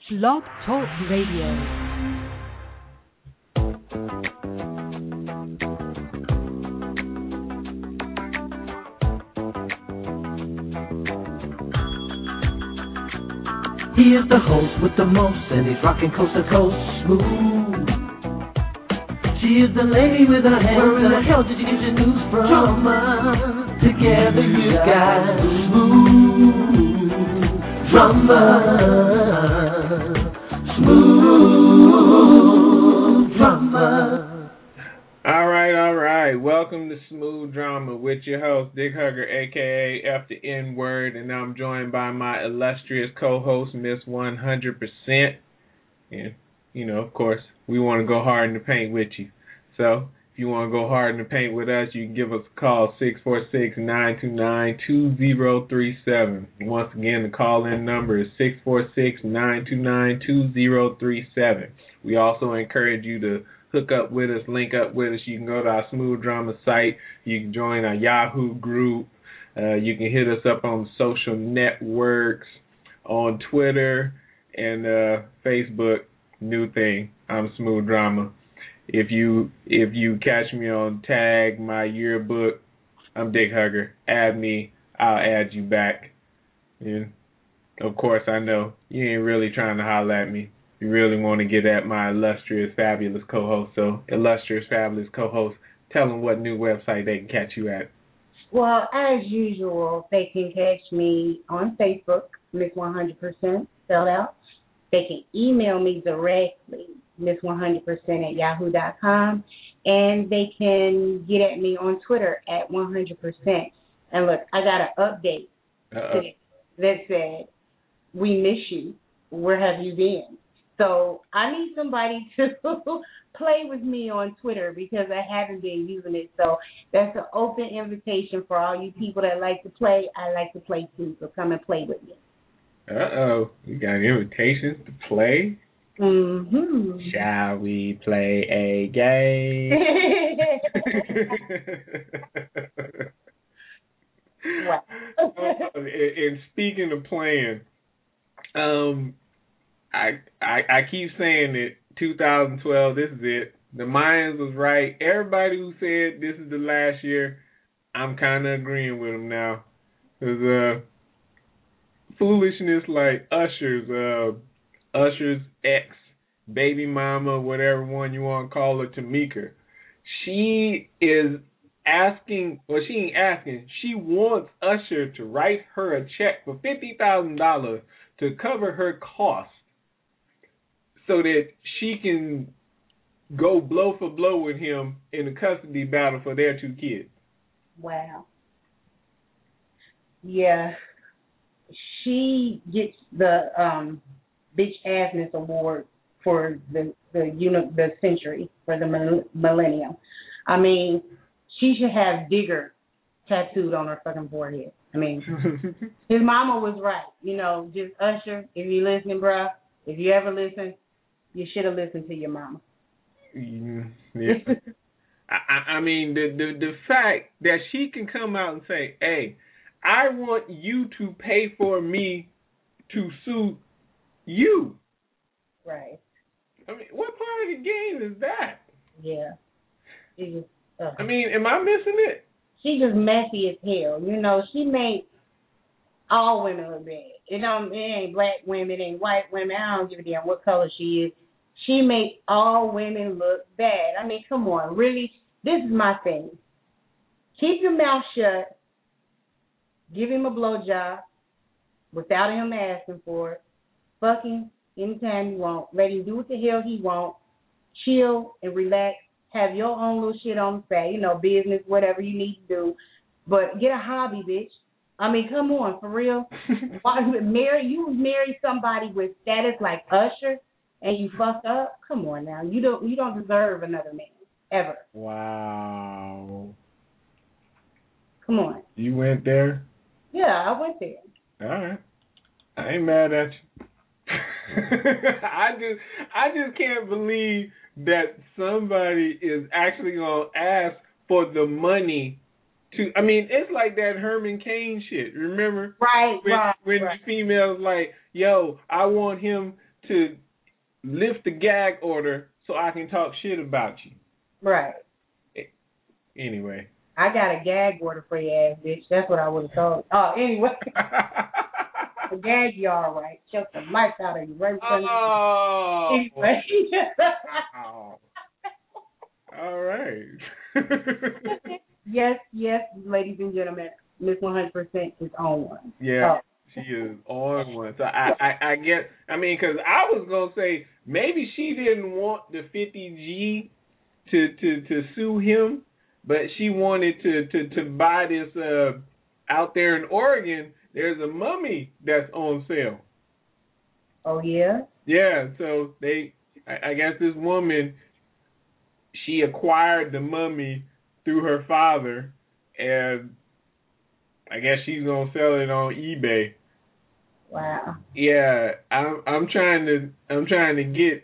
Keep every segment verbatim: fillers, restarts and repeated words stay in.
Blog Talk Radio. He is the host with the most, and he's rocking coast to coast smooth. She is the lady with her hands. Where in the hell did you get your news from? Drama. Together you got smooth drama. Smooth drama. All right, all right. Welcome to Smooth Drama with your host, Dick Hugger, a k a. F the N-Word, and I'm joined by my illustrious co-host, Miss one hundred percent. And, you know, of course, we want to go hard in the paint with you. So, if you want to go hard in the paint with us, you can give us a call, six four six, nine two nine, two zero three seven. Once again, the call-in number is six four six, nine two nine, two zero three seven. We also encourage you to hook up with us, link up with us. You can go to our Smooth Drama site. You can join our Yahoo group. Uh, you can hit us up on social networks, on Twitter and uh, Facebook. New thing, I'm Smooth Drama. If you if you catch me on Tag My Yearbook, I'm Dick Hugger. Add me, I'll add you back. And of course, I know you ain't really trying to holler at me. You really want to get at my illustrious, fabulous co-host. So, illustrious, fabulous co-host, tell them what new website they can catch you at. Well, as usual, they can catch me on Facebook, Miss one hundred percent, spelled out. They can email me directly, Miss one hundred percent at yahoo dot com. And they can get at me on Twitter at one hundred percent. And look, I got an update Uh-oh. that said, we miss you. Where have you been? So I need somebody to play with me on Twitter because I haven't been using it. So that's an open invitation for all you people that like to play. I like to play too, so come and play with me. Uh-oh. You got invitations to play? Mm-hmm. Shall we play a game? Wow. and, and speaking of playing, um, I, I I keep saying it, two thousand twelve, this is it. The Mayans was right. Everybody who said this is the last year, I'm kind of agreeing with them now. Because uh, foolishness like Usher's, uh, Usher's ex, baby mama, whatever one you want to call her, Tamika, she is asking, well, she ain't asking, she wants Usher to write her a check for fifty thousand dollars to cover her costs, so that she can go blow for blow with him in the custody battle for their two kids. Wow. Yeah. She gets the um, bitch assness award for the the you know the century, for the millennium. I mean, she should have Digger tattooed on her fucking forehead. I mean, his mama was right. You know, just Usher, if you listening, bruh, if you ever listen, you should have listened to your mama. Yeah. I, I mean, the, the the fact that she can come out and say, hey, I want you to pay for me to sue you. Right. I mean, what part of the game is that? Yeah. She just, uh, I mean, am I missing it? She just messy as hell. You know, she made all women look bad. It don't. It ain't black women, it ain't white women. I don't give a damn what color she is. She made all women look bad. I mean, come on, really? This is my thing. Keep your mouth shut. Give him a blowjob without him asking for it. Fuck him anytime you want. Let him do what the hell he want. Chill and relax. Have your own little shit on the side. You know, business, whatever you need to do. But get a hobby, bitch. I mean, come on, for real. Why, marry, you marry somebody with status like Usher and you fucked up? Come on now. You don't you don't deserve another man. Ever. Wow. Come on. You went there? Yeah, I went there. All right. I ain't mad at you. I just I just can't believe that somebody is actually gonna ask for the money to. I mean, it's like that Herman Cain shit. Remember? Right. When, right. when right. the female's like, "Yo, I want him to lift the gag order so I can talk shit about you. Right. Anyway. I got a gag order for your ass, bitch. That's what I would have told. Oh, anyway. The gag you all right. Choke the life out of you right in front of Oh. you. Anyway. Oh. All right. Yes, yes, ladies and gentlemen, Miss one hundred percent is on one. Yeah, oh. She is on one. So I, I, I get, I mean, because I was going to say maybe she didn't want the fifty G to, to, to sue him, but she wanted to, to, to buy this, uh, out there in Oregon, there's a mummy that's on sale. Oh, yeah? Yeah, so they, I, I guess this woman, she acquired the mummy through her father, and I guess she's gonna sell it on eBay. Wow. Yeah, I'm I'm trying to I'm trying to get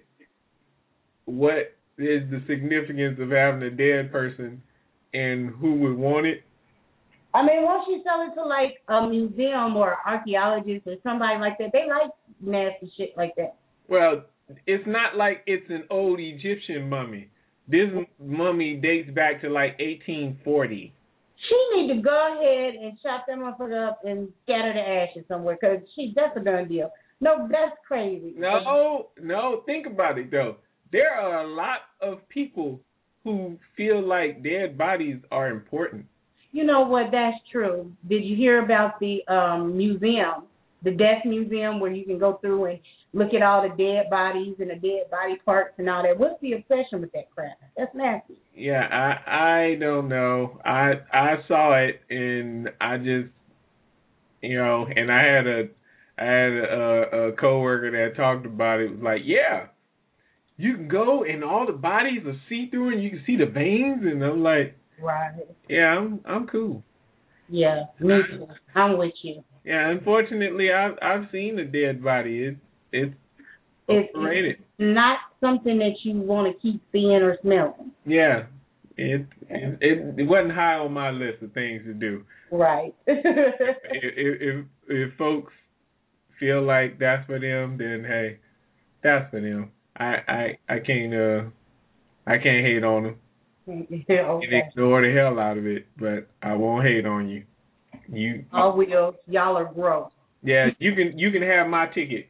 what is the significance of having a dead person and who would want it. I mean, won't you sell it to like a museum or archaeologist or somebody like that? They like nasty shit like that. Well, it's not like it's an old Egyptian mummy. This mummy dates back to like eighteen forty. She need to go ahead and chop that motherfucker up and scatter the ashes somewhere, because she that's a done deal. No, that's crazy. No, no, think about it though. There are a lot of people who feel like dead bodies are important. You know what? That's true. Did you hear about the um, museum, the death museum, where you can go through and look at all the dead bodies and the dead body parts and all that? What's the obsession with that crap? That's nasty. Yeah, I I don't know. I I saw it and I just, you know, and I had a I had a, a coworker that talked about it. It was like, yeah, you can go and all the bodies are see through and you can see the veins, and I'm like, right. Yeah, I'm I'm cool. Yeah, me too. I'm with you. Yeah, unfortunately, I've I've seen a dead body. It it's It's overrated. Not something that you want to keep seeing or smelling. Yeah, it it, it it wasn't high on my list of things to do. Right. if, if if if folks feel like that's for them, then hey, that's for them. I I I can't uh I can't hate on them. Yeah, okay. And ignore the hell out of it, but I won't hate on you. You. I will. Y'all are gross. Yeah, you can you can have my ticket.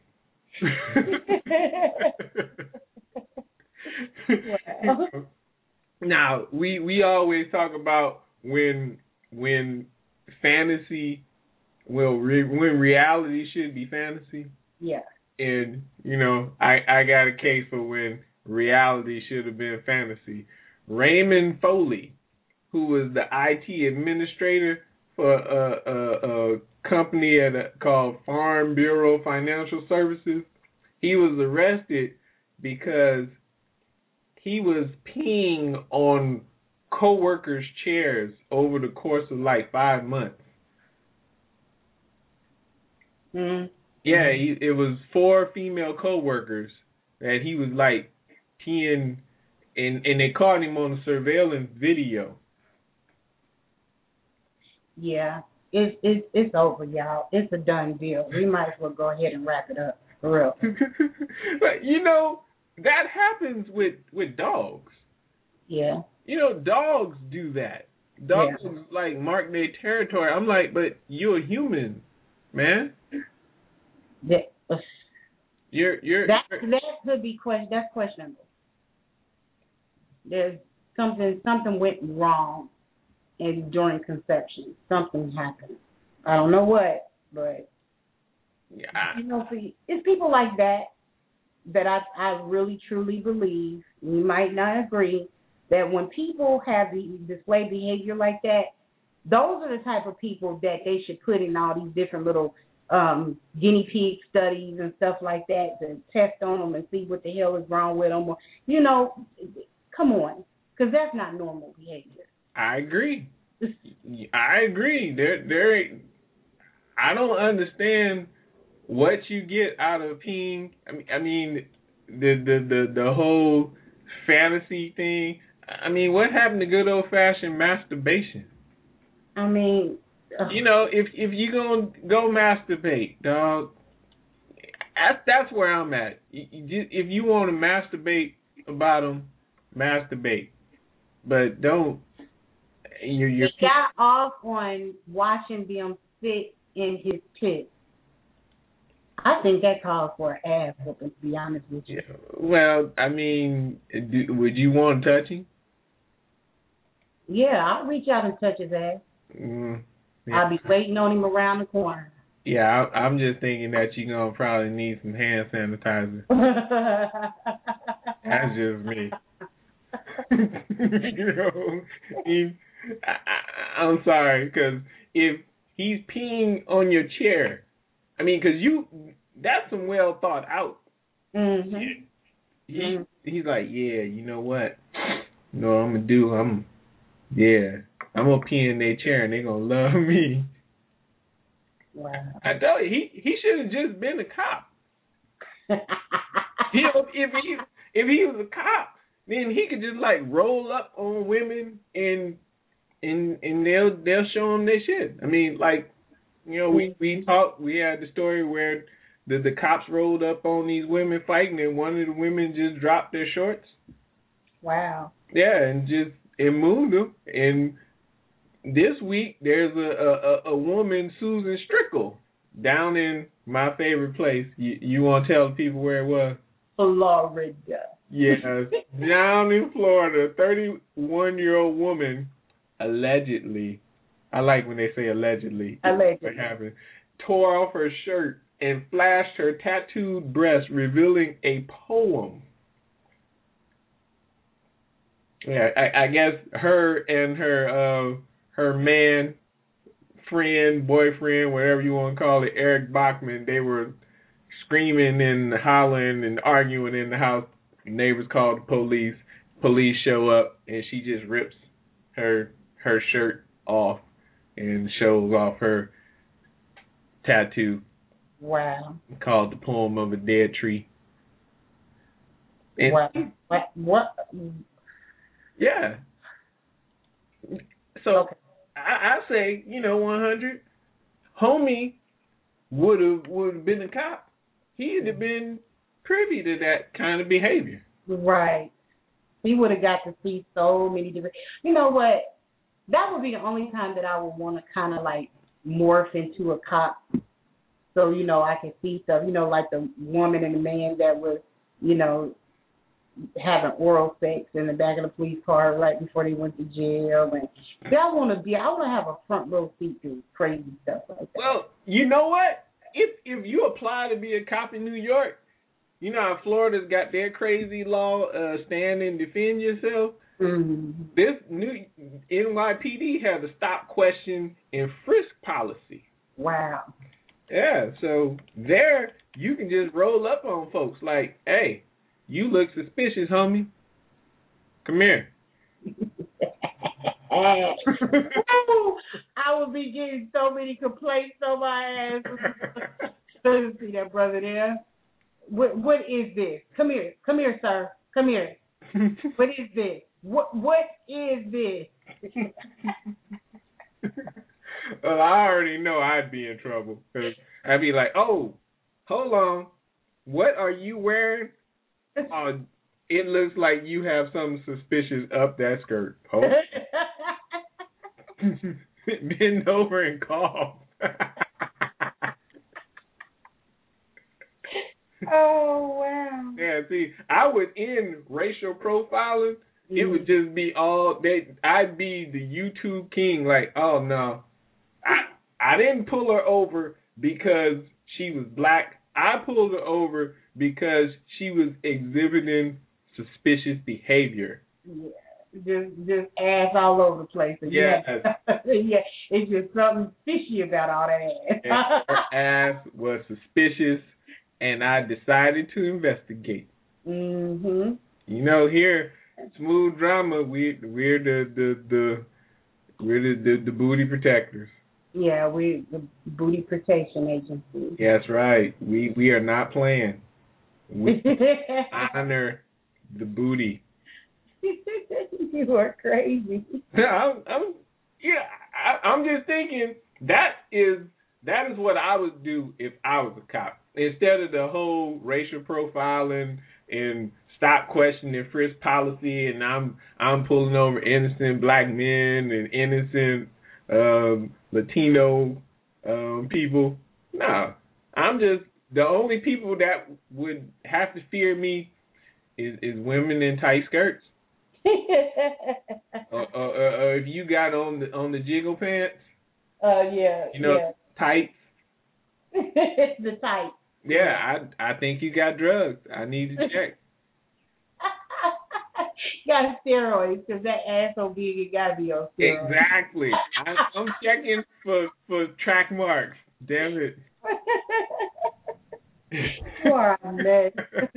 Wow. Now we we always talk about when when fantasy, well, re, when reality should be fantasy. Yeah. And you know, I I got a case for when reality should have been fantasy. Raymond Foley, who was the I T administrator for a, a, a company at a, called Farm Bureau Financial Services, he was arrested because he was peeing on co-workers' chairs over the course of like five months. Mm-hmm. Yeah, he, it was four female co-workers that he was like peeing. And and they caught him on the surveillance video. Yeah, it's it's it's over, y'all. It's a done deal. We might as well go ahead and wrap it up for real. But you know that happens with with dogs. Yeah. You know, dogs do that. Dogs yeah. like mark their territory. I'm like, but you're a human, man. That, uh, you're you're that you're, that could be question. That's questionable. There's something something went wrong in during conception. Something happened. I don't know what, but yeah. you know, see, it's people like that that I I really truly believe. You might not agree that when people have the display behavior like that, those are the type of people that they should put in all these different little um, guinea pig studies and stuff like that to test on them and see what the hell is wrong with them. Or, you know. Come on, because that's not normal behavior. I agree. I agree. There, there. I don't understand what you get out of peeing. I mean, I mean, the the the the whole fantasy thing. I mean, what happened to good old fashioned masturbation? I mean, uh, you know, if if you gonna go masturbate, dog, that's that's where I'm at. You, you, if you want to masturbate about them, masturbate, but don't. You're, you're he got off on watching them sit in his pit. I think that calls for an ass whooping, to be honest with you. Yeah, well, I mean, do, would you want touching? Yeah, I'll reach out and touch his ass. Mm, yeah. I'll be waiting on him around the corner. Yeah, I, I'm just thinking that you're going to probably need some hand sanitizer. That's just me. You know, he, I, I, I'm sorry, because if he's peeing on your chair, I mean, because you, that's some well thought out. Mm-hmm. He, mm-hmm. He's like, yeah, you know what? You know what I'm going to do? I'm, yeah, I'm going to pee in their chair and they're going to love me. Wow. I tell you, he, he should have just been a cop. he, if he if he was a cop, then he could just like roll up on women and and and they'll they'll show them their shit. I mean, like, you know, we we talked. We had the story where the the cops rolled up on these women fighting, and one of the women just dropped their shorts. Wow. Yeah, and just it moved them. And this week there's a a, a woman, Susan Strickle, down in my favorite place. You, you want to tell the people where it was? Florida. Yes, down in Florida, thirty-one-year-old woman allegedly, I like when they say allegedly, allegedly. What happened, tore off her shirt and flashed her tattooed breast, revealing a poem. Yeah, I, I guess her and her uh, her man, friend, boyfriend, whatever you want to call it, Eric Bachman, they were screaming and hollering and arguing in the house. Neighbors called the police. Police show up, and she just rips her her shirt off and shows off her tattoo. Wow. Called The Poem of a Dead Tree. And what? What? What? Yeah. So okay. I, I say, you know, one hundred. Homie would have would have been a cop. He'd have been privy to that kind of behavior. Right. He would have got to see so many different. You know what? That would be the only time that I would want to kind of like morph into a cop. So, you know, I can see stuff. You know, like the woman and the man that was, you know, having oral sex in the back of the police car right before they went to jail. And I want to be, I want to have a front row seat to crazy stuff like that. Well, you know what? If if you apply to be a cop in New York, you know how Florida's got their crazy law, uh, stand and defend yourself. Mm-hmm. This new N Y P D has a stop, question, and frisk policy. Wow. Yeah, so there you can just roll up on folks like, hey, you look suspicious, homie. Come here. I would be getting so many complaints on my ass. Doesn't see that brother there. What what is this? Come here, come here, sir. Come here. What is this? What what is this? Well, I already know I'd be in trouble because I'd be like, oh, hold on, what are you wearing? Uh, it looks like you have something suspicious up that skirt. Oh. Bend over and cough. Oh, wow. Yeah, see, I would end racial profiling. Mm. It would just be all, they. I'd be the YouTube king, like, oh, no. I I didn't pull her over because she was black. I pulled her over because she was exhibiting suspicious behavior. Yeah, just just ass all over the place. Yeah, yeah, it's just something fishy about all that ass. And her ass was suspicious, and I decided to investigate. Mhm. You know, here, Smooth Drama, we we're the the, the we're the, the the booty protectors. Yeah, we the booty protection agency. Yeah, that's right. We we are not playing. We honor the booty. You are crazy. I'm, I'm yeah. I, I'm just thinking that is that is what I would do if I was a cop. Instead of the whole racial profiling and stop questioning frisk policy, and I'm I'm pulling over innocent black men and innocent um, Latino um, people. No, I'm just the only people that would have to fear me is, is women in tight skirts. uh, uh, uh, if you got on the on the jiggle pants, uh, yeah, you know, yeah. tights. The tights. Yeah, I I think you got drugs. I need to check. Got steroids because that ass so big it gotta be on steroids. Exactly. I, I'm checking for for track marks. Damn it. You are a mess.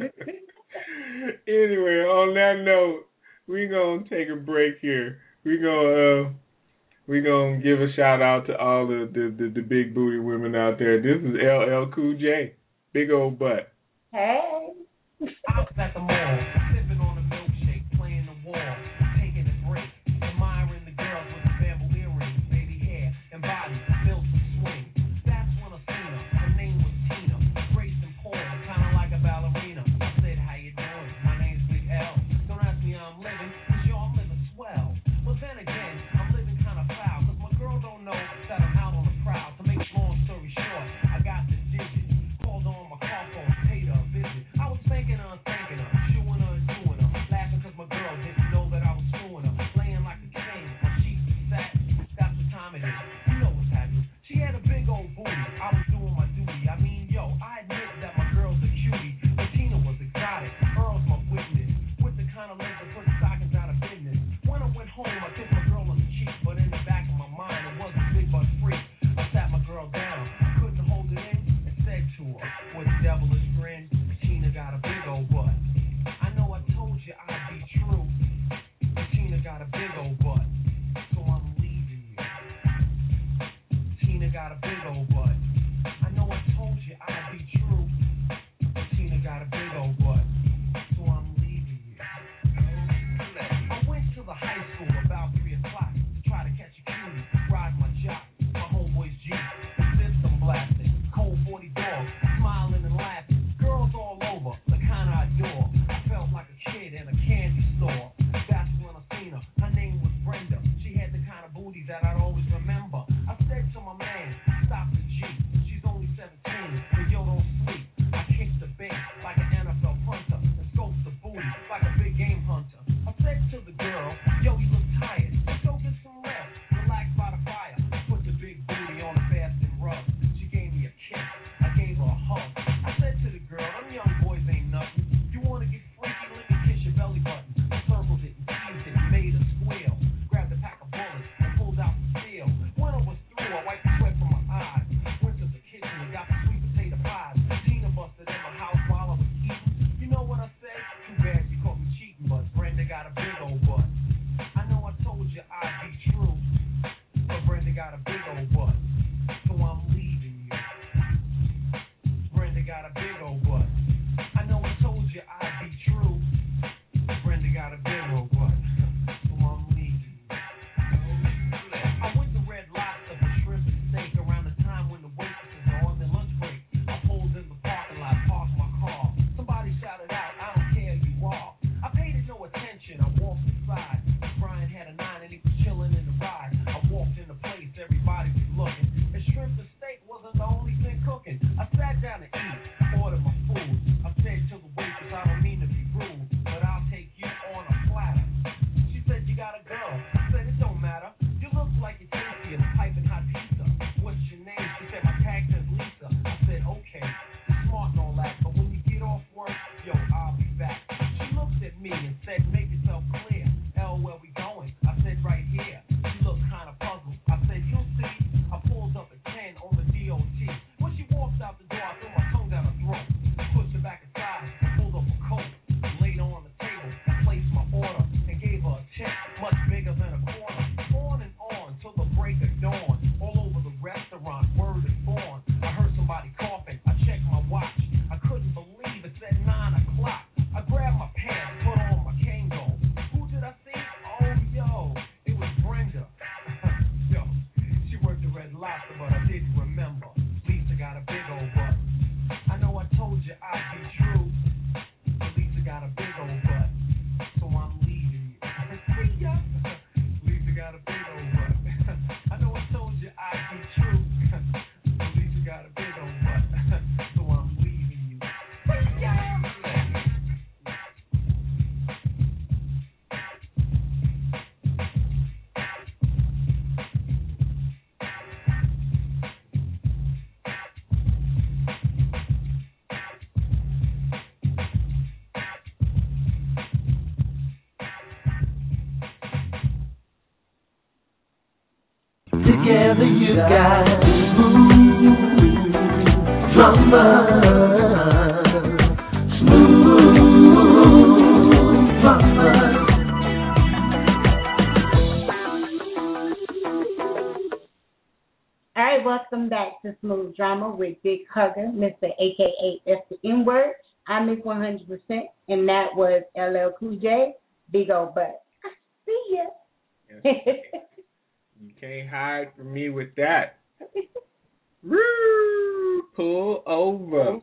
Anyway, on that note, we're gonna take a break here. We're gonna uh, we're gonna give a shout out to all the, the, the, the big booty women out there. This is L L Cool J. Big old butt. Hey. I was at the mall, sipping on a milkshake, playing the wall, taking a break, admiring the girls with the bamboo earrings, baby hair and body built to swing. That's when I seen her. Her name was Tina, graced and poor, kind of like a ballerina. I said, how you doing? My name's Big L. Don't ask me how I'm living, cause yo, I'm living swell. But then again, I'm living kind of foul, cause my girl don't know that I'm out on the prowl. To make a long story short, I got the digits, called on my car phone, paid her a visit. I was thinking her, thinking her, chewing her and doing Together you got smooth drama. Smooth drama. All right, welcome back to Smooth Drama with Big Hugger, Mister A K A F the N-Word. I'm Miss one hundred percent, and that was L L Cool J, Big Ol' Butt. See ya. Yes. You can't hide from me with that. Woo! Pull over.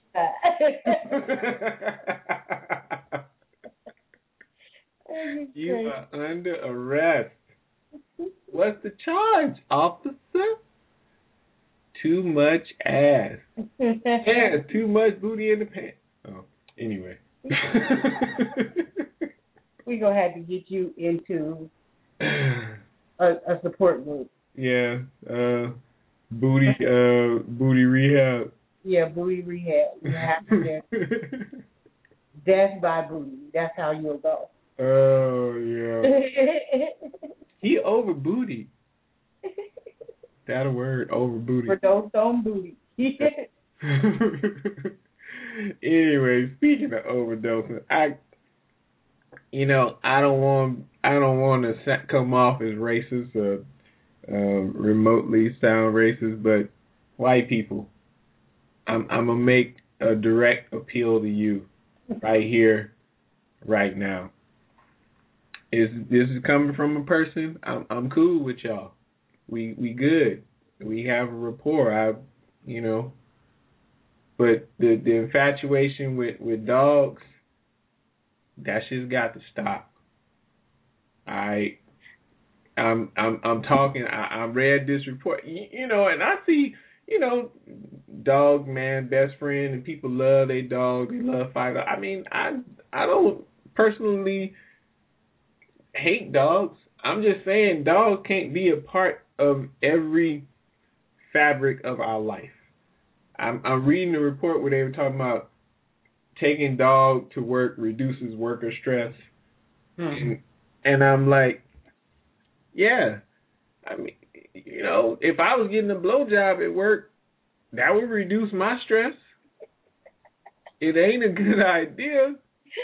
You are under arrest. What's the charge, officer? Too much ass. Yeah, too much booty in the pants. Oh, anyway. We're going to have to get you into a, a support group. Yeah, uh, booty, uh, booty rehab. Yeah, booty rehab. You have to get death by booty. That's how you'll go. Oh, yeah. He over booty. That a word, over booty. For those on booty. Anyway, speaking of overdosing, I, you know, I don't want, I don't want to come off as racist or uh, remotely sound racist, but white people, I'm, I'm gonna make a direct appeal to you, right here, right now. Is this is coming from a person? I'm, I'm cool with y'all. We we good. We have a rapport. I, you know. But the, the infatuation with, with dogs, that shit's got to stop. I, I'm I'm I'm talking. I, I read this report, you, you know, and I see, you know, dog man, best friend, and people love their dog. They love fight. I mean, I I don't personally hate dogs. I'm just saying dogs can't be a part of every fabric of our life. I'm, I'm reading the report where they were talking about taking dog to work reduces worker stress. Mm-hmm. And, and I'm like, yeah. I mean, you know, if I was getting a blowjob at work, that would reduce my stress. It ain't a good idea.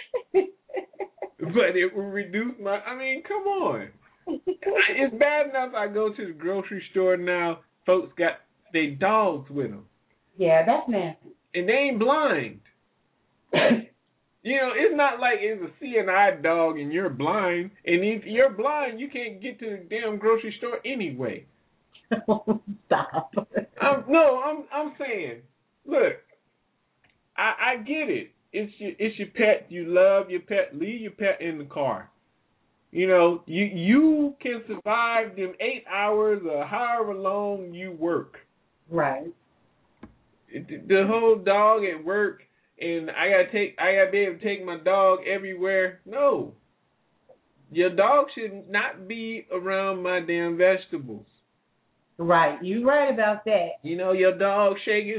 But it will reduce my, I mean, come on. It's bad enough I go to the grocery store now, folks got their dogs with them. Yeah, that's nasty. And they ain't blind. You know, it's not like it's a seeing eye dog and you're blind. And if you're blind, you can't get to the damn grocery store anyway. Stop. I'm, no, I'm I'm saying, look, I, I get it. It's your it's your pet. You love your pet. Leave your pet in the car. You know, you you can survive them eight hours or however long you work. Right. The whole dog at work, and I gotta take I gotta be able to take my dog everywhere. No. Your dog should not be around my damn vegetables. Right. You're right about that. You know, your dog shaking.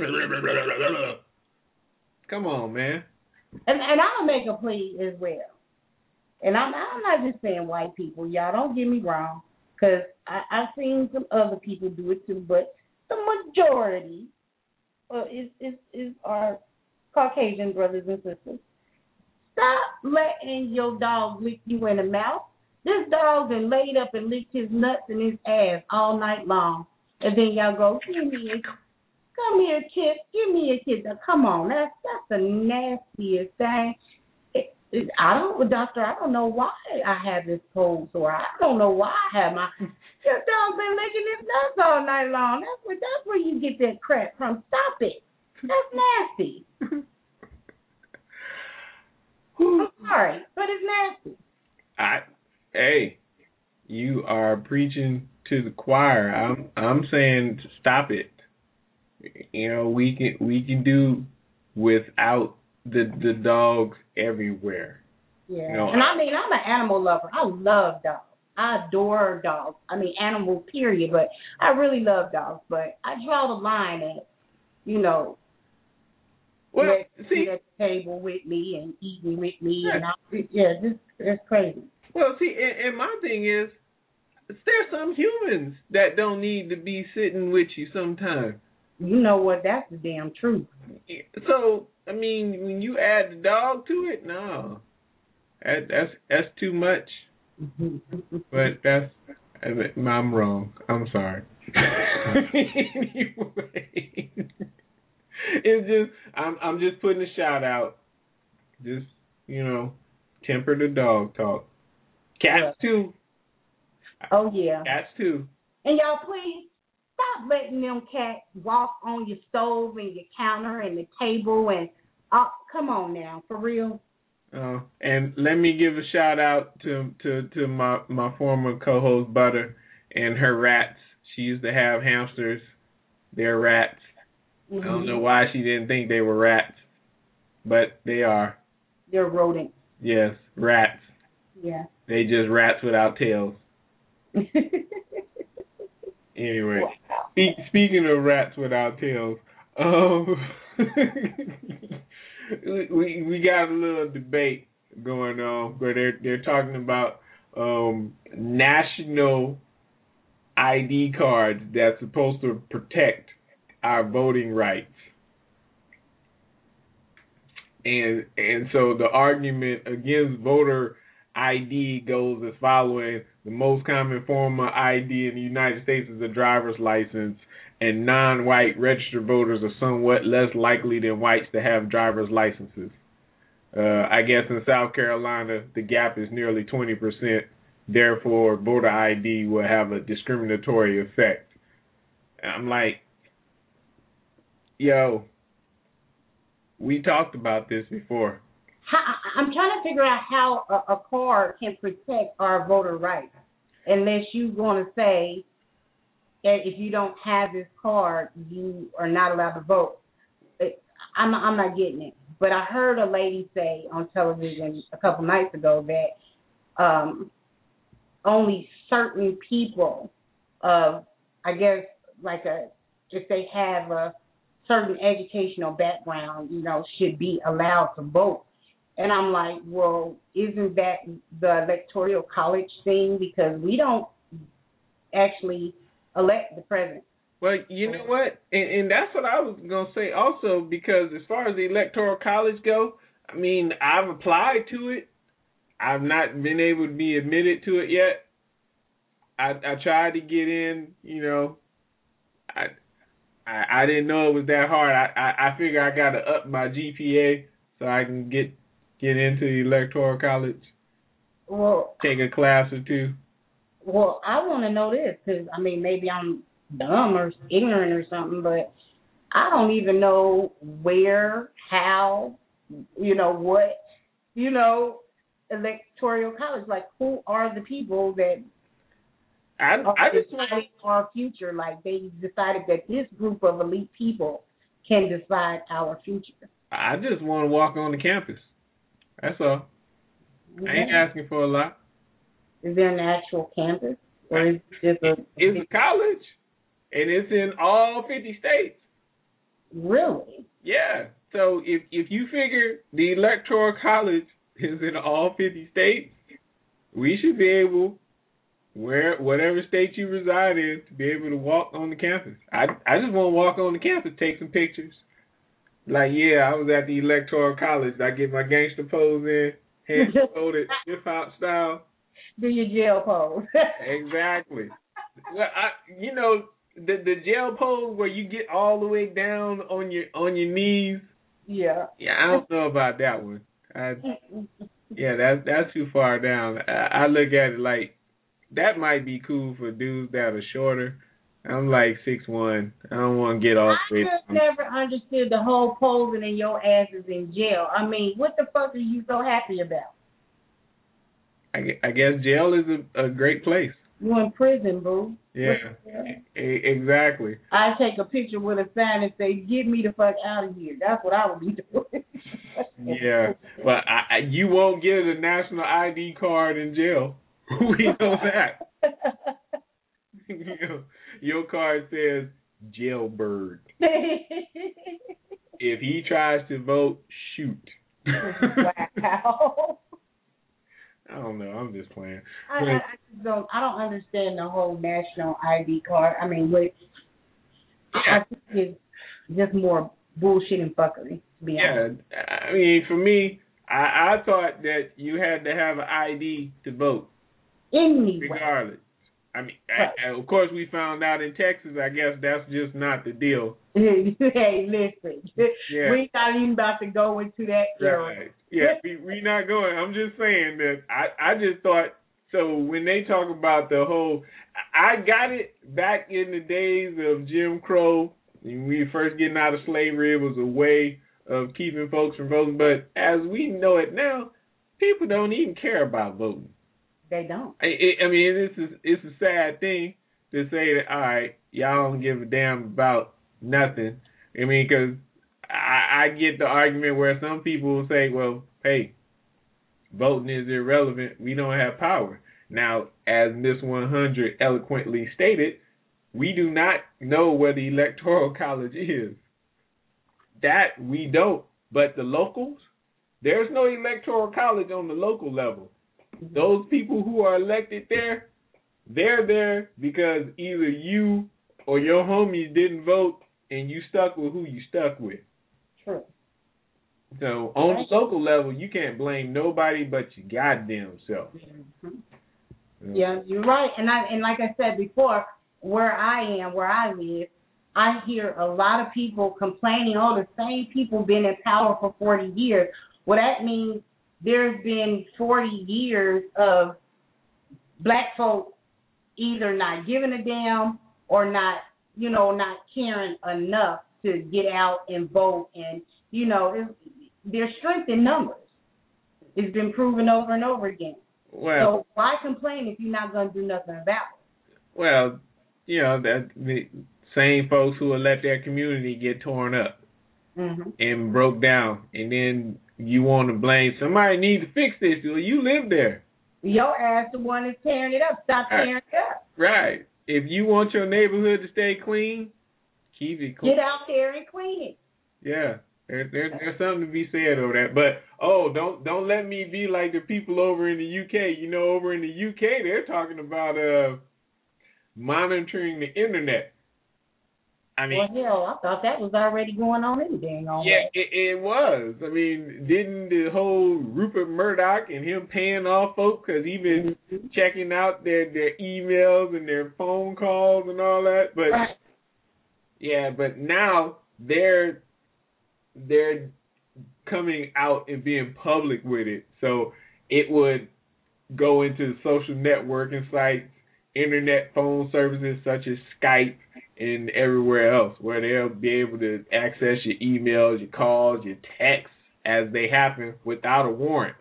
Come on, man. And and I'll make a plea as well. And I'm I'm not just saying white people, y'all. Don't get me wrong, because I've seen some other people do it too. But the majority uh, is is is our Caucasian brothers and sisters. Stop letting your dog lick you in the mouth. This dog been laid up and licked his nuts and his ass all night long, and then y'all go, give me a, come here, Chip, give me a kiss. Now, come on, that's that's the nastiest thing. It, it, I don't, doctor, I don't know why I have this cold sore. I don't know why I have my. Your dog been licking his nuts all night long. That's where that's where you get that crap from. Stop it. That's nasty. I'm sorry, but it's nasty. I, hey, you are preaching to the choir. I'm, I'm saying to stop it. You know, we can, we can do without the, the dogs everywhere. Yeah, you know, and I mean, I'm an animal lover. I love dogs. I adore dogs. I mean, animals, period. But I really love dogs. But I draw the line at, you know. Well, let see, at the table with me and eating with me, yeah. and I, yeah, this it's crazy. Well, see, and, and my thing is, there's some humans that don't need to be sitting with you sometimes. You know what? That's the damn truth. So, I mean, when you add the dog to it, no. That, that's that's too much. But that's, I'm wrong. I'm sorry. Anyway, it's just, I'm I'm just putting a shout out. Just, you know, temper the dog talk. Cats too. Oh, yeah. Cats too. And y'all, please stop letting them cats walk on your stove and your counter and the table. And uh, come on now, for real. Uh, and let me give a shout out to to, to my, my former co-host Butter and her rats. She used to have hamsters. They're rats. Mm-hmm. I don't know why she didn't think they were rats, but they are. They're rodents. Yes, rats. Yeah. They just rats without tails. Anyway, wow. speak, speaking of rats without tails, um, we we got a little debate going on where they're they're talking about um, national I D cards that's supposed to protect our voting rights. And and so the argument against voter I D goes as following: the most common form of I D in the United States is a driver's license, and non-white registered voters are somewhat less likely than whites to have driver's licenses. Uh, I guess in South Carolina, the gap is nearly twenty percent. Therefore, voter I D will have a discriminatory effect. I'm like, yo, we talked about this before. I'm trying to figure out how a, a card can protect our voter rights, unless you're going to say that if you don't have this card, you are not allowed to vote. It, I'm, I'm not getting it. But I heard a lady say on television a couple nights ago that um, only certain people, uh, I guess, like a if they have a certain educational background, you know, should be allowed to vote. And I'm like, well, isn't that the electoral college thing? Because we don't actually elect the president. Well, you know what? And, and that's what I was going to say also, because as far as the electoral college go, I mean, I've applied to it. I've not been able to be admitted to it yet. I, I tried to get in, you know. I, I I didn't know it was that hard. I, I, I figure I got to up my G P A so I can get get into the electoral college. Well, take a class or two. Well, I want to know this because, I mean, maybe I'm dumb or ignorant or something, but I don't even know where, how, you know, what, you know, electoral college. Like, who are the people that I, are I just deciding our future? Like, they decided that this group of elite people can decide our future. I just want to walk on the campus. That's all. Yeah. I ain't asking for a lot. Is there an actual campus? Or is it just a... It's a college, and it's in all fifty states. Really? Yeah. So if if you figure the electoral college is in all fifty states, we should be able, where whatever state you reside in, to be able to walk on the campus. I I just want to walk on the campus, take some pictures. Like, yeah, I was at the electoral college. I get my gangster pose in, hands folded, hip hop style. Do your jail pose. Exactly. Well, I, you know, the the jail pose where you get all the way down on your on your knees. Yeah. Yeah, I don't know about that one. I, yeah, that's that's too far down. I, I look at it like that might be cool for dudes that are shorter. I'm like six one. I don't want to get all the way down. I never understood the whole posing and your ass is in jail. I mean, what the fuck are you so happy about? I, I guess jail is a, a great place. You in prison, boo. Yeah, a, exactly. I take a picture with a sign and say, "Get me the fuck out of here." That's what I would be doing. Yeah, but I, I, you won't get a national I D card in jail. We know that. You know, your card says jailbird. If he tries to vote, shoot. Wow. I don't know. I'm just playing. I, I, I just don't. I don't understand the whole national I D card. I mean, which I think is just more bullshit and fuckery, to be honest. Yeah, I mean, for me, I, I thought that you had to have an I D to vote. Anyway. Regardless. I mean, Right. I, I, of course, we found out in Texas, I guess that's just not the deal. Hey, listen. Yeah. We're not even about to go into that era. Right. Yeah, we we not going. I'm just saying that I, I just thought, so when they talk about the whole, I got it back in the days of Jim Crow, when we were first getting out of slavery, it was a way of keeping folks from voting. But as we know it now, people don't even care about voting. They don't. I, I mean, it's a, it's a sad thing to say that, all right, y'all don't give a damn about nothing. I mean, because I, I get the argument where some people will say, well, hey, voting is irrelevant. We don't have power. Now, as Miss one hundred eloquently stated, we do not know what the Electoral College is. That we don't. But the locals, there's no Electoral College on the local level. Those people who are elected there, they're there because either you or your homies didn't vote and you stuck with who you stuck with. True. So on the local level, you can't blame nobody but your goddamn self. Mm-hmm. Yeah, you're right. And I and like I said before, where I am, where I live, I hear a lot of people complaining, oh, the same people been in power for forty years. Well, that means there's been forty years of black folks either not giving a damn or not, you know, not caring enough to get out and vote. And, you know, it, there's strength in numbers. It's been proven over and over again. Well, so why complain if you're not going to do nothing about it? Well, you know, that the same folks who will let their community get torn up mm-hmm. and broke down, and then you want to blame somebody need to fix this. Well, you live there. Your ass the one that's tearing it up. Stop tearing it up. Right. If you want your neighborhood to stay clean, keep it clean. Get out there and clean it. Yeah. There, there, there's something to be said over that. But, oh, don't don't let me be like the people over in the U K. You know, over in the U K, they're talking about uh, monitoring the internet. I mean, well, hell, I thought that was already going on in the dang on. Yeah, it, it was. I mean, didn't the whole Rupert Murdoch and him paying off folks because he been mm-hmm. checking out their, their emails and their phone calls and all that? But right. yeah, but now they're they're coming out and being public with it, so it would go into social networking sites, internet phone services such as Skype and everywhere else, where they'll be able to access your emails, your calls, your texts as they happen without a warrant.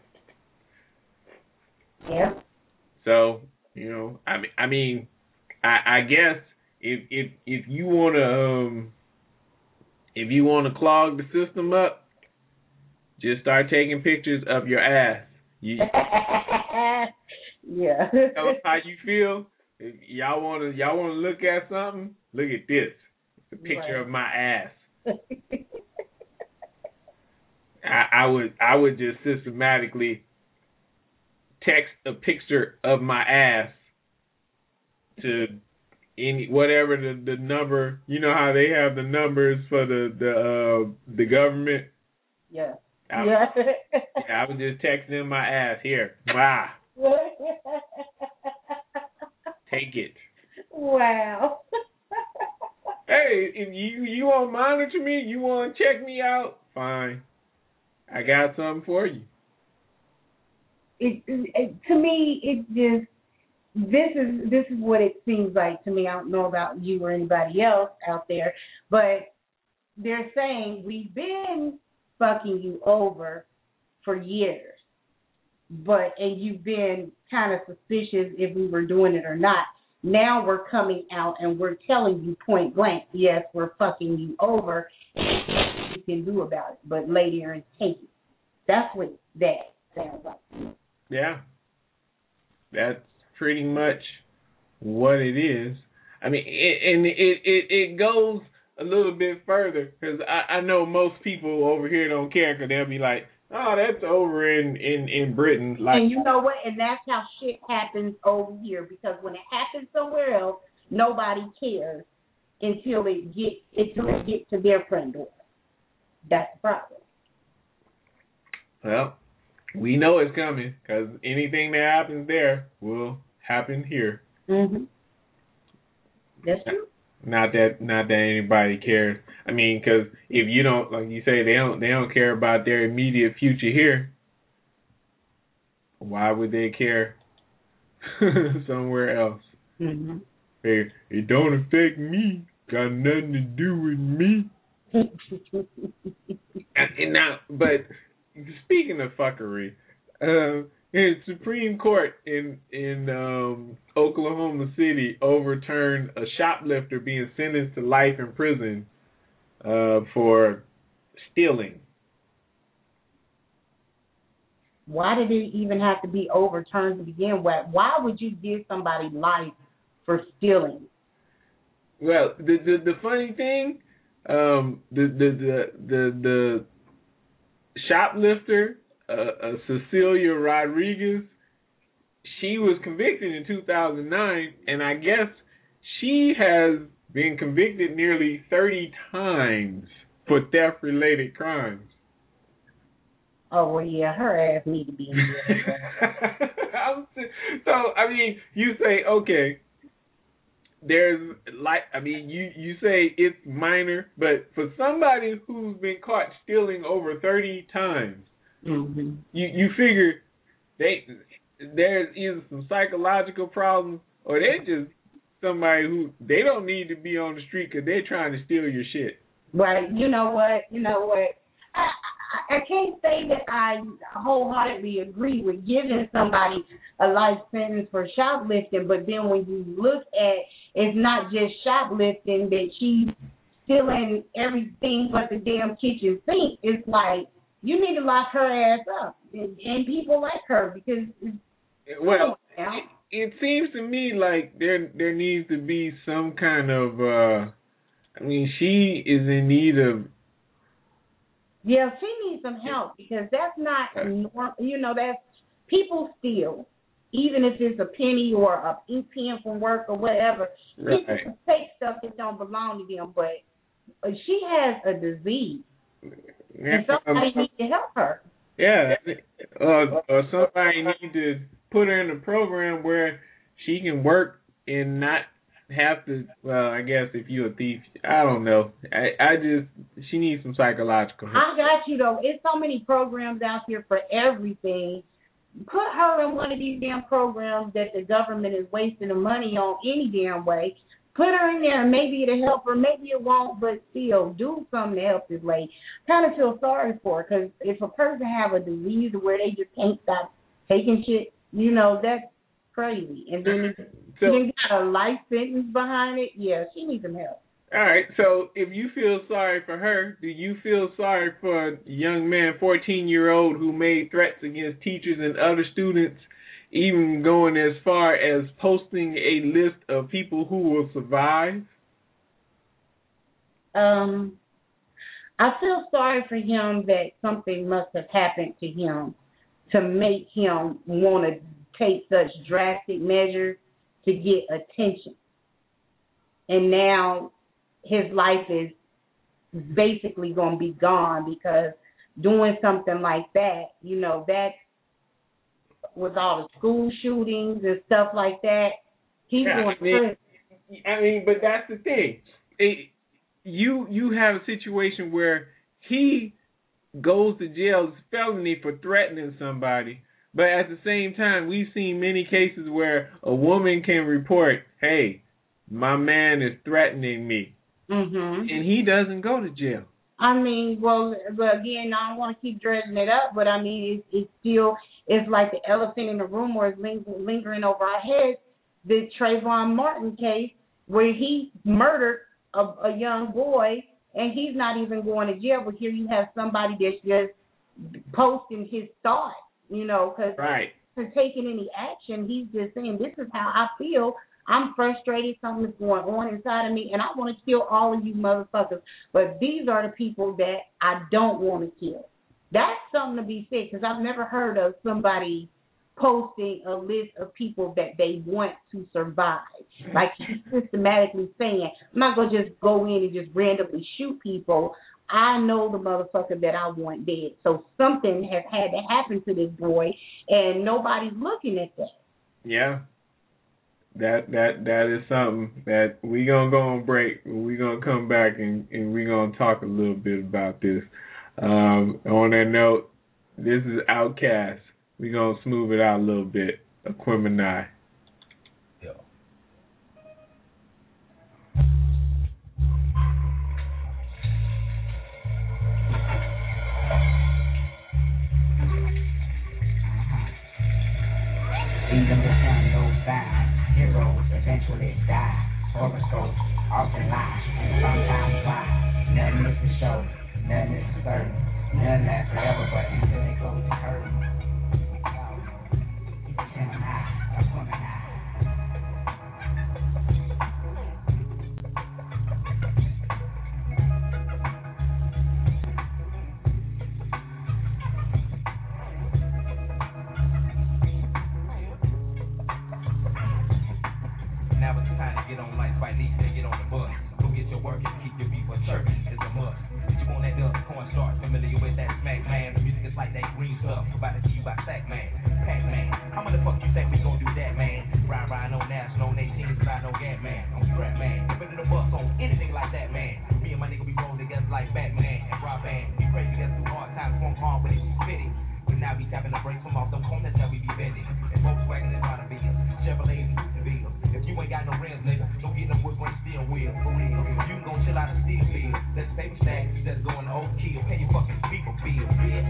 Yeah. So, you know, I mean, I mean, I, I guess if if if you want to um, if you want to clog the system up, just start taking pictures of your ass. You, yeah. Tell us how you feel. If y'all want to y'all want to look at something, look at this. It's a picture right. of my ass. I, I would I would just systematically text a picture of my ass to any whatever the, the number. You know how they have the numbers for the the uh, the government. Yeah. I, yeah. yeah. I would just text them my ass here. Wow. Take it. Wow. Hey, if you you want to monitor me, you want to check me out, fine. I got something for you. It, it to me, it just this is this is what it seems like to me. I don't know about you or anybody else out there, but they're saying we've been fucking you over for years. But and you've been kind of suspicious if we were doing it or not. Now we're coming out and we're telling you point blank, yes, we're fucking you over. And you can do about it, but lay there and take it. That's what that sounds like. Yeah, that's pretty much what it is. I mean, it, and it, it it goes a little bit further because I, I know most people over here don't care because they'll be like, Oh, that's over in, in, in Britain. Like, and you know what? And that's how shit happens over here, because when it happens somewhere else, nobody cares until it gets until it gets to their front door. That's the problem. Well, we know it's coming, because anything that happens there will happen here. Mhm. That's true. Not that, not that anybody cares. I mean, because if you don't, like you say, they don't, they don't care about their immediate future here. Why would they care somewhere else? Mm-hmm. Hey, it don't affect me. Got nothing to do with me. and, and now, but speaking of fuckery, uh, the Supreme Court in in um, Oklahoma City overturned a shoplifter being sentenced to life in prison uh, for stealing. Why did it even have to be overturned to begin with? Why would you give somebody life for stealing? Well, the the, the funny thing, um, the, the the the the shoplifter, uh, uh, Cecilia Rodriguez, she was convicted in two thousand nine, and I guess she has been convicted nearly thirty times for theft-related crimes. Oh, well, yeah, her ass need to be in jail. So, I mean, you say, okay, there's like, I mean, you, you say it's minor, but for somebody who's been caught stealing over thirty times, mm-hmm. you, you figure they there's either some psychological problems or they're just somebody who, they don't need to be on the street because they're trying to steal your shit. Right. You know what? You know what? I, I, I can't say that I wholeheartedly agree with giving somebody a life sentence for shoplifting, but then when you look at, it's not just shoplifting, that she's stealing everything but the damn kitchen sink. It's like, you need to lock her ass up, and, and people like her, because it's, well, it, it seems to me like there there needs to be some kind of, uh, I mean, she is in need of. Yeah, she needs some help, because that's not, you know, that's, people steal, even if it's a penny or a ink pen from work or whatever. Right. People take stuff that don't belong to them, but she has a disease, and somebody um, needs to help her. Yeah, uh, or somebody needs to put her in a program where she can work and not have to, well, I guess if you're a thief, I don't know. I, I just, she needs some psychological help. I got you, though. It's so many programs out here for everything. Put her in one of these damn programs that the government is wasting the money on any damn way. Put her in there, and maybe it'll help her, maybe it won't, but still, do something to help this lady. Kind of feel sorry for her, because if a person have a disease where they just can't stop taking shit, you know, that's crazy. And then so, you got a life sentence behind it. Yeah, she needs some help. All right, so if you feel sorry for her, do you feel sorry for a young man, fourteen-year-old, who made threats against teachers and other students, even going as far as posting a list of people who will survive? Um, I feel sorry for him that something must have happened to him to make him want to take such drastic measures to get attention. And now his life is basically going to be gone, because doing something like that, you know, that with all the school shootings and stuff like that, he's yeah, going I mean, to I mean, but that's the thing. It, you you have a situation where he goes to jail as felony for threatening somebody, but at the same time, we've seen many cases where a woman can report, hey, my man is threatening me. Mm-hmm. And he doesn't go to jail. I mean, well, but again, I don't want to keep dredging it up, but I mean, it's, it's still, it's like the elephant in the room, or it's ling- lingering over our heads, the Trayvon Martin case, where he murdered a, a young boy, and he's not even going to jail, but here you have somebody that's just posting his thoughts, you know, because right. he's not taking any action. He's just saying, this is how I feel. I'm frustrated. Something's going on inside of me, and I want to kill all of you motherfuckers. But these are the people that I don't want to kill. That's something to be said, because I've never heard of somebody posting a list of people that they want to survive. Like she's systematically saying, I'm not going to just go in and just randomly shoot people. I know the motherfucker that I want dead. So something has had to happen to this boy, and nobody's looking at that. Yeah. That that that is something that we gonna go on break. We gonna come back and, and we gonna talk a little bit about this. Um, on that note, this is Outkast. We gonna smooth it out a little bit. Aquemini. Yeah. Even the sun goes down, heroes eventually die. Horoscopes often lie, and sometimes lie. Nothing is for show, nothing is for certain. None lasts forever, but until they close the curtain. It's him and I, a woman I. Now it's time to get on life by these and get on the bus. Go get your work and keep your people chirping is a must. You want that dust cornstarch, familiar with that smack man? The music is like that green stuff, about to see you by Sack Man, Pac Man. How many fuck you think we gon' do that, man? Ride, ride, no national, eighteen, ride, no gat man. I'm scrap man, ready to bust on anything like that, man. Me and my nigga, we roll together like Batman and Rob Band. We pray together through hard times, one hard when it was fitting. But now we tapping the brakes from off them corners that we be bending. And Volkswagen and automobiles, Chevrolet and Houstonville. If you ain't got no rims, nigga, don't get no wood grain steel wheel. For real, you can go chill out and steal field. Let's paper stack, let's go in the old kill. Pay your fucking people bill, bitch.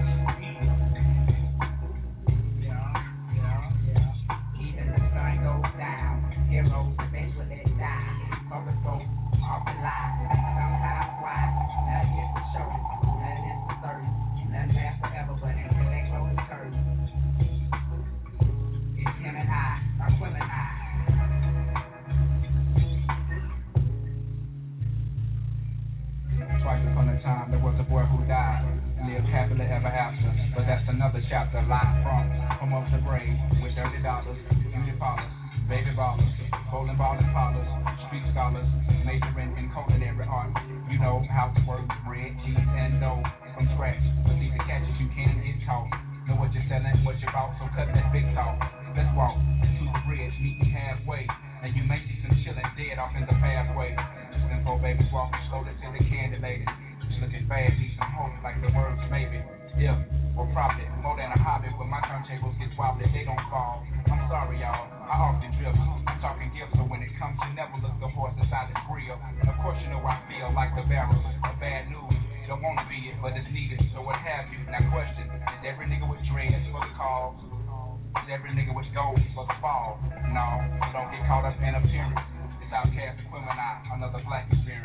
Even the sun goes down, heroes eventually die. Horoscopes often lie, and sometimes why. Nothing is for show, nothing is for certain. Nothing lasts forever, but until they close the curtain. It's him and I, or women I. Twice upon a time, there was a boy who died and lived happily ever after. But that's another chapter. Live from from up the grave with dirty dollars, beauty parlors, baby ballers, bowling ball and parlors, street scholars, majoring in culinary art. You know how to work bread, cheese, and dough from scratch. But these are catches you can get taught. Know what you're selling, what you're out, so cut that big talk. Let's walk to the bridge, meet me halfway. And you may see some chillin' dead off in the pathway. Them four babies walking slowly till they candy lady. Looking fast, need some hope like the words maybe. If or profit, more than a hobby. When my turntables get wobbly, they don't fall. I'm sorry, y'all. I often drift. I'm talking gifts, so when it comes, you never look the horse inside the grill. Of course, you know I feel like the barrel of bad news. Don't wanna be it, but it's needed, so what have you? Now question, is every nigga with dreads for the cause? Is every nigga with gold for the fall? No, so don't get caught up in appearance. It's Outkast Aquemini, another black experience.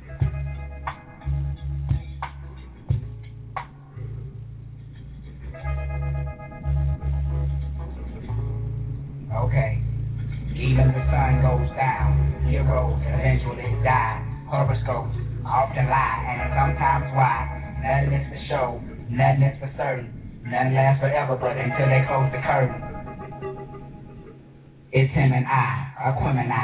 Okay. Even the sun goes down, heroes eventually die. Horoscopes often lie, and sometimes why. Nothing is for show, nothing is for certain. Nothing lasts forever, but until they close the curtain. It's him and I, Aquemini.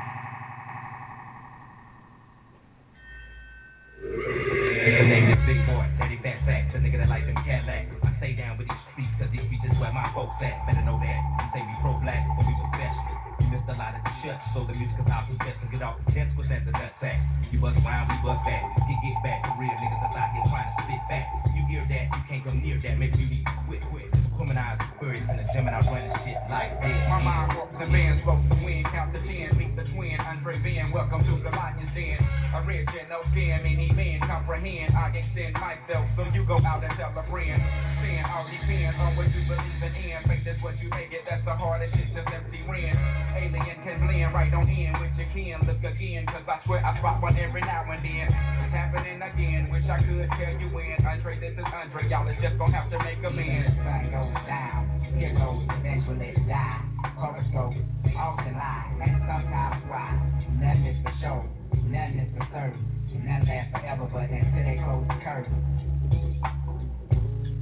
The name is Big Boy, Daddy Fat Sack, the nigga that like them Cadillacs. I stay down with these streets, cause these streets is where my folks at. Better know that. You say we pro-black, but we was best. You missed a lot of the shit, so the music is out to best and get off the dance was at the nut sack. You bust around, we bust back. Get get back to real niggas that's out here trying to spit back. You hear that, you can't come near that. Maybe you need to quit, quit. Criminalize experience in the gym and I'm running shit like this. My mind walks the bands, floats the wind, count to ten, meet the twin, Andre Van, welcome to the Lion's Den. A red jet, no skin, many men comprehend. I extend myself, so you go out and tell a friend. Sin all depends on what you believe in. Faith is what you make it, that's the hardest shit to simply win. Alien can blend right on in with your kin. Look again, cause I swear I spot one every now and then. It's happening again, wish I could tell you when. Andre, this is Andre, y'all is just gonna have to make amends. Down, heroes eventually die. Horoscopes often lie, and sometimes why. Nothing is for show, nothing is for certain. Nothing lasts forever, but until they close the curtain.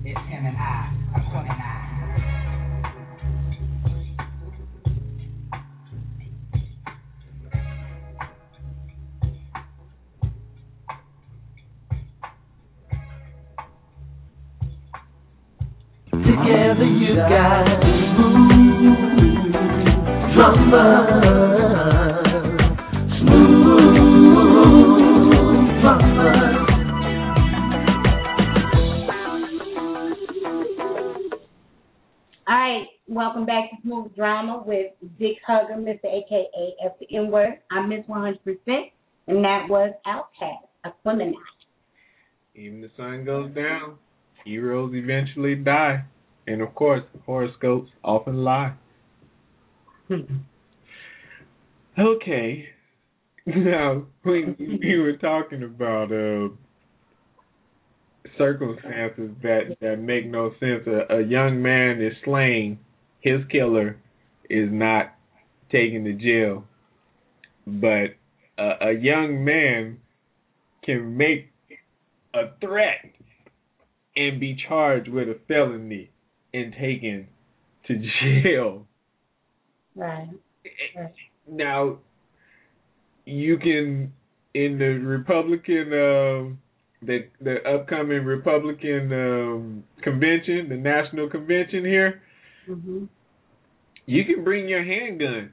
Together you got smooth drama. Smooth drama. All right, welcome back to Smooth Drama with Dick Hugger, Mister A K A F the N-word. I'm Miss one hundred percent, and that was Outkast, Aquemini. Even the sun goes down, heroes eventually die. And of course, horoscopes often lie. Okay. Now, when you were talking about uh, circumstances that, that make no sense, a, a young man is slain, his killer is not taken to jail, but a, a young man can make a threat and be charged with a felony and taken to jail. Right. right. Now, you can, in the Republican, uh, the the upcoming Republican um, convention, the national convention here, mm-hmm. you can bring your handgun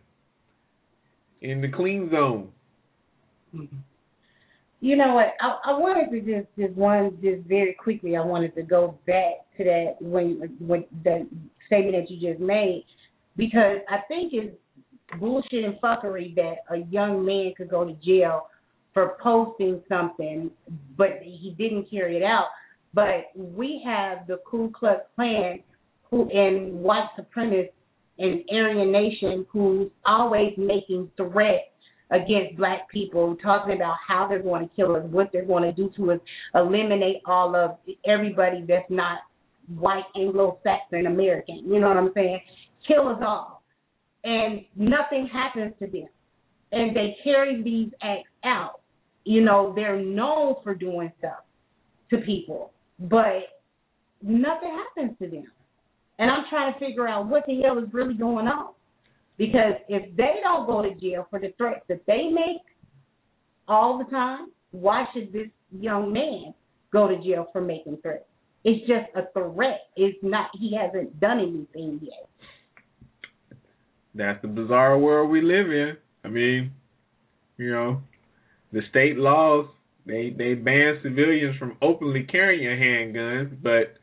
in the clean zone. Mm-hmm. You know what? I, I wanted to just, just one, just very quickly. I wanted to go back to that when, when the statement that you just made, because I think it's bullshit and fuckery that a young man could go to jail for posting something, but he didn't carry it out. But we have the Ku Klux Klan, who and white supremacists and Aryan Nation, who's always making threats against black people, talking about how they're going to kill us, what they're going to do to us, eliminate all of everybody that's not white Anglo-Saxon American. You know what I'm saying? Kill us all. And nothing happens to them. And they carry these acts out. You know, they're known for doing stuff to people, but nothing happens to them. And I'm trying to figure out what the hell is really going on. Because if they don't go to jail for the threats that they make all the time, why should this young man go to jail for making threats? It's just a threat. It's not, he hasn't done anything yet. That's the bizarre world we live in. I mean, you know, the state laws, they, they ban civilians from openly carrying handguns, but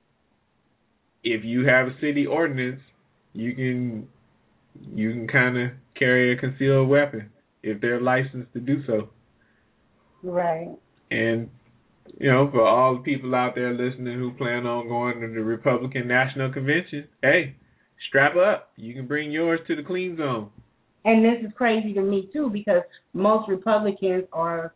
if you have a city ordinance, you can... you can kind of carry a concealed weapon if they're licensed to do so. Right. And, you know, for all the people out there listening who plan on going to the Republican National Convention, hey, strap up. You can bring yours to the clean zone. And this is crazy to me, too, because most Republicans are,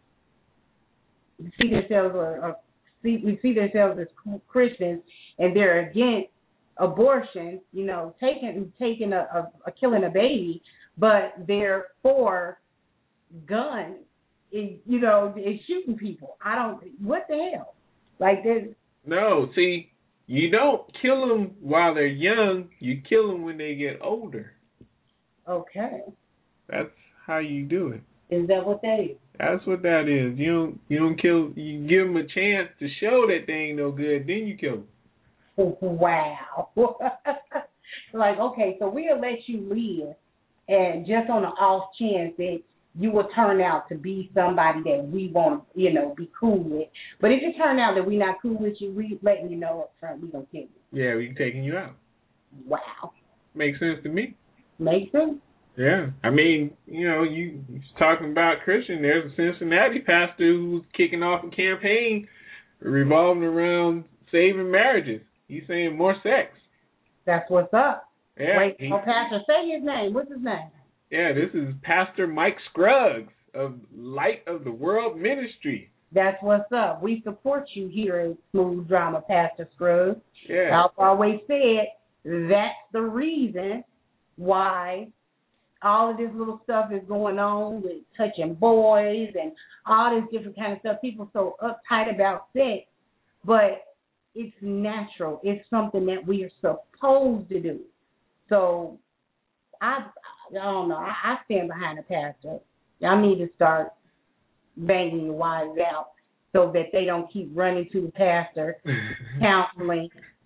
see themselves, or, or see, we see themselves as Christians, and they're against abortion, you know, taking taking a, a, a killing a baby, but they're for guns, and, you know, and shooting people. I don't. What the hell? Like this? No, see, you don't kill them while they're young. You kill them when they get older. Okay. That's how you do it. Is that what that is? That's what that is. You don't. You don't kill. You give them a chance to show that they ain't no good. Then you kill them. Wow. Like, okay, so we'll let you live, and just on an off chance that you will turn out to be somebody that we want to, you know, be cool with. But if it turn out that we're not cool with you, we letting you know up front we gonna kill you. Yeah, we taking you out. Wow. Makes sense to me. Makes sense. Yeah. I mean, you know, you talking about Christian, there's a Cincinnati pastor who's kicking off a campaign revolving around saving marriages. He's saying more sex. That's what's up. Yeah. Wait, he, oh, Pastor, say his name. What's his name? Yeah, this is Pastor Mike Scruggs of Light of the World Ministry. That's what's up. We support you here at Smooth Drama, Pastor Scruggs. Yeah. I've always said that's the reason why all of this little stuff is going on with touching boys and all this different kind of stuff. People so uptight about sex, but it's natural. It's something that we are supposed to do. So I, I don't know. I, I stand behind the pastor. Y'all need to start banging your wives out so that they don't keep running to the pastor, counseling,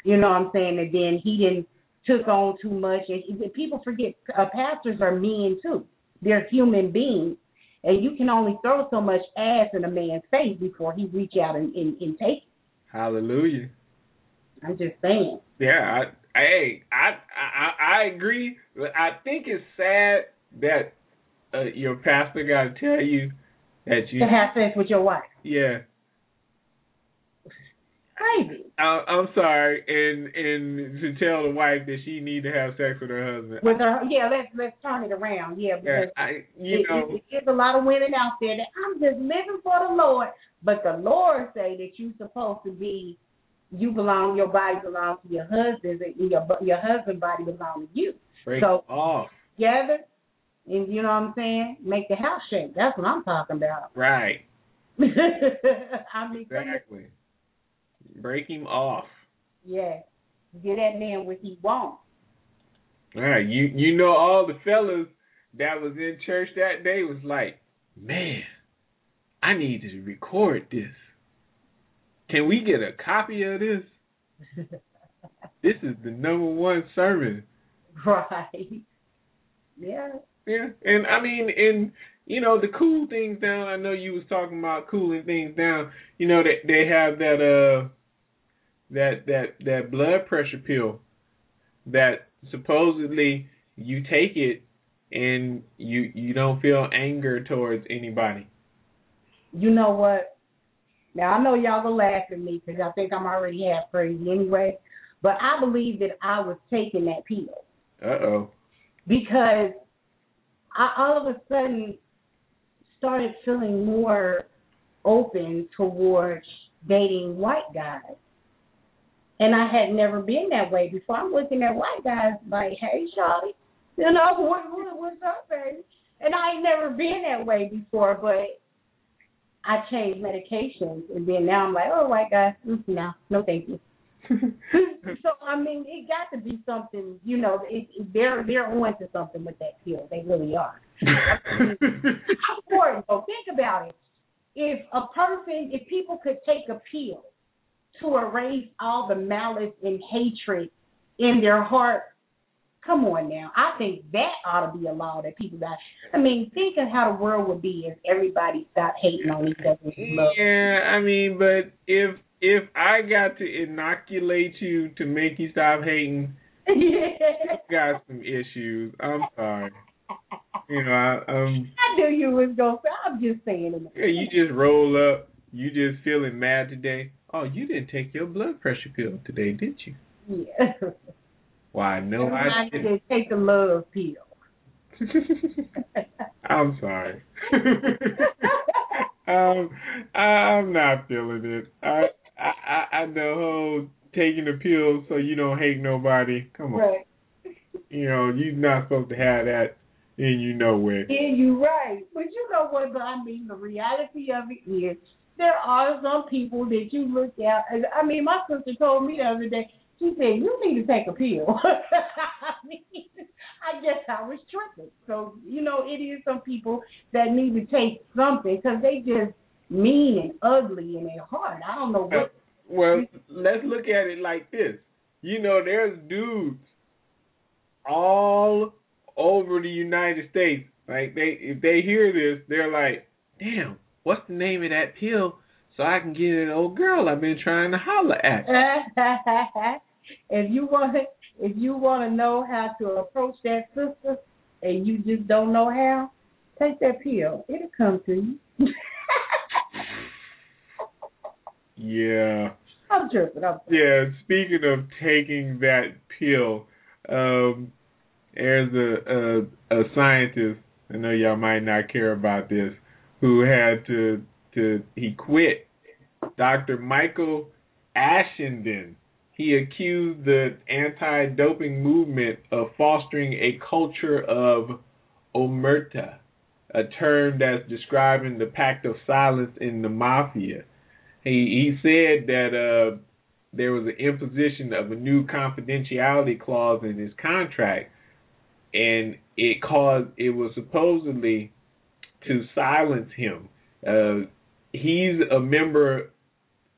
You know what I'm saying? And then he didn't took on too much. And people forget uh, pastors are men too. They're human beings. And you can only throw so much ass in a man's face before he reach out and, and, and take it. Hallelujah. I'm just saying. Yeah, I, hey, I, I I agree. I think it's sad that uh, your pastor got to tell you that you to have sex with your wife. Yeah. Crazy. I, I'm sorry, and and to tell the wife that she need to have sex with her husband. With her, yeah. Let's let's turn it around. Yeah, because yeah, I, you it, know, it, there's a lot of women out there that I'm just living for the Lord, but the Lord say that you're supposed to be. You belong. Your body belongs to your husband, and your your husband's body belongs to you. Break so off together, and you know what I'm saying. Make the house shake. That's what I'm talking about. Right. I mean, exactly. Break him off. Yeah. Get that man what he wants. All right. You you know all the fellas that was in church that day was like, man, I need to record this. Can we get a copy of this? This is the number one sermon. Right. Yeah. Yeah. And I mean, and you know, the cool things down, I know you was talking about cooling things down. You know, they they have that uh that that that blood pressure pill that supposedly you take it and you you don't feel anger towards anybody. You know what? Now, I know y'all gonna laugh at me because I think I'm already half crazy anyway, but I believe that I was taking that pill. Uh-oh. Because I all of a sudden started feeling more open towards dating white guys. And I had never been that way before. I'm looking at white guys like, hey, shawty, you know, what, what, what's up, baby? And I ain't never been that way before, but I changed medications, and then now I'm like, oh, white guys, no, no thank you. So, I mean, it got to be something, you know, it, it, they're, they're on to something with that pill. They really are. How important, though. Think about it. If a person, if people could take a pill to erase all the malice and hatred in their heart, come on now. I think that ought to be a law that people got. I mean, think of how the world would be if everybody stopped hating on each other. Yeah, I mean, but if if I got to inoculate you to make you stop hating, I've got some issues. I'm sorry. You know, I, um, I knew you was going to say, I'm just saying it. Yeah, you just roll up. You just feeling mad today. Oh, you didn't take your blood pressure pill today, did you? Yeah. Why, no, I didn't. Just take the love pill. I'm sorry. um, I'm not feeling it. I, I, I the whole taking the pill so you don't hate nobody. Come on. Right. You know, you're not supposed to have that in you nowhere. Yeah, you're right. But you know what, but I mean, the reality of it is there are some people that you look at. I mean, my sister told me the other day, she said, you need to take a pill. I mean, I guess I was tripping. So, you know, it is some people that need to take something because they just mean and ugly in their heart. I don't know what. Well, let's look at it like this. You know, there's dudes all over the United States. Like, they if they hear this, they're like, damn, what's the name of that pill so I can get an old girl I've been trying to holler at? If you want, if you want to know how to approach that sister, and you just don't know how, take that pill. It'll come to you. Yeah. I'm tripping. I'm tripping. Yeah. Speaking of taking that pill, um, there's a, a a scientist. I know y'all might not care about this, who had to to he quit. Doctor Michael Ashenden. He accused the anti-doping movement of fostering a culture of omerta, a term that's describing the pact of silence in the mafia. He he said that uh, there was an imposition of a new confidentiality clause in his contract, and it caused it was supposedly to silence him. Uh, he's a member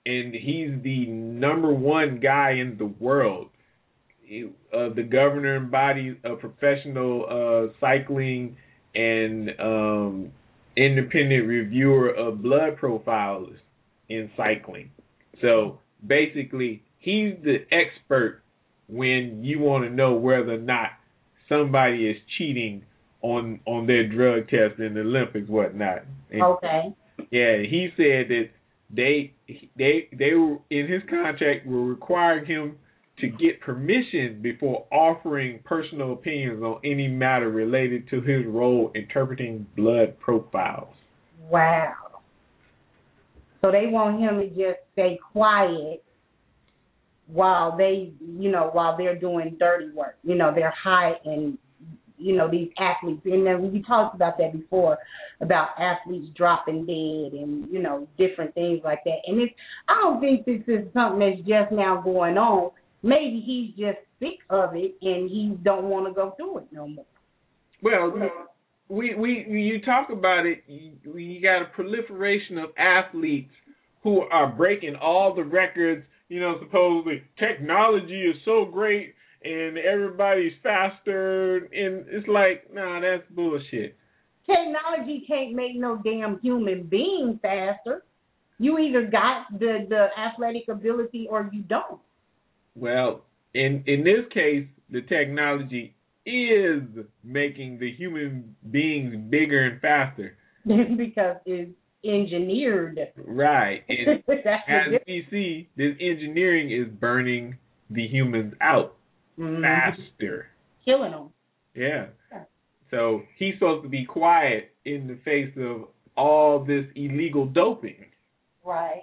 and he's the number one guy in the world. He, uh, the governing body of professional uh, cycling and um, independent reviewer of blood profiles in cycling. So basically, he's the expert when you want to know whether or not somebody is cheating on on their drug test in the Olympics, whatnot. And Okay. yeah, he said that they they they were in his contract were requiring him to get permission before offering personal opinions on any matter related to his role interpreting blood profiles. Wow. So they want him to just stay quiet while they, you know, while they're doing dirty work. You know, they're hiding, you know, these athletes. And then we talked about that before, about athletes dropping dead and, you know, different things like that. And it's, I don't think this is something that's just now going on. Maybe he's just sick of it and he don't want to go through it no more. Well, we we you talk about it. You, you got a proliferation of athletes who are breaking all the records. You know, supposedly technology is so great and everybody's faster, and it's like, nah, that's bullshit. Technology can't make no damn human being faster. You either got the the athletic ability or you don't. Well, in in this case, the technology is making the human beings bigger and faster. Because it's engineered. Right. And That's as we see, this engineering is burning the humans out mm-hmm. faster. Killing them. Yeah. So he's supposed to be quiet in the face of all this illegal doping. Right.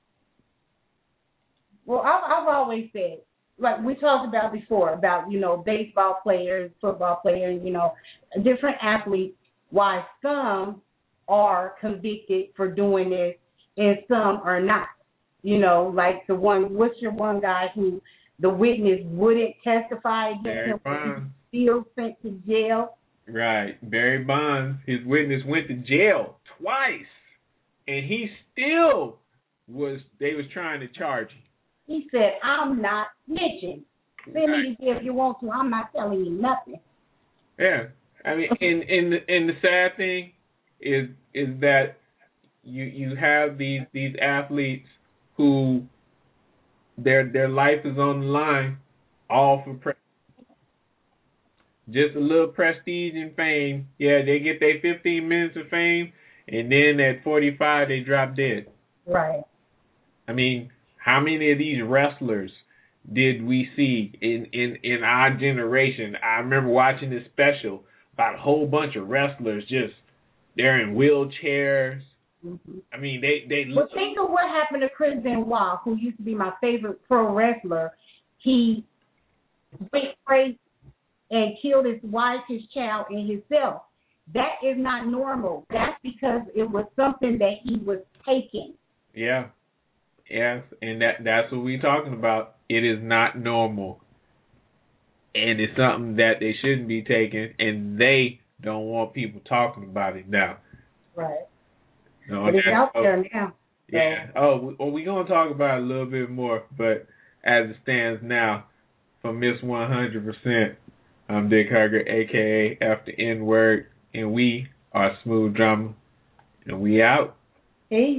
Well, I've, I've always said, like we talked about before, about, you know, baseball players, football players, you know, different athletes, why some are convicted for doing this and some are not. You know, like the one, what's your one guy who the witness wouldn't testify against him, but he's still sent to jail? Right. Barry Bonds, his witness went to jail twice, and he still was, they was trying to charge him. He said, I'm not snitching. Send me to jail if you want to. I'm not telling you nothing. Yeah. I mean, and, and, the, and the sad thing is is that you you have these, these athletes who their their life is on the line, all for pre- just a little prestige and fame. Yeah, they get their fifteen minutes of fame, and then at forty-five they drop dead. Right. I mean, how many of these wrestlers did we see in, in, in our generation? I remember watching this special about a whole bunch of wrestlers just, they're in wheelchairs. Mm-hmm. I mean, they... they well, think of what happened to Chris Benoit, who used to be my favorite pro wrestler. He went crazy and killed his wife, his child, and himself. That is not normal. That's because it was something that he was taking. Yeah. Yes, and that that's what we're talking about. It is not normal. And it's something that they shouldn't be taking, and they don't want people talking about it now. Right. No, but it's out there now. Yeah. So. Oh, well, we're going to talk about it a little bit more, but as it stands now, for Miss one hundred percent, I'm Dick Hugger, a k a. After N-Word, and we are Smooth Drama, and we out. Peace.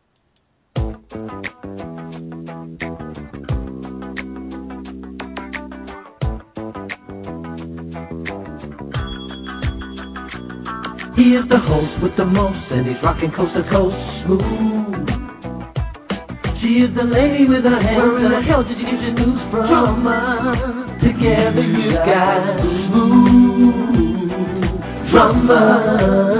He is the host with the most, and he's rocking coast to coast smooth. She is the lady with her hands. Where in the hell did you get your news from? Drama. Together you got smooth drama.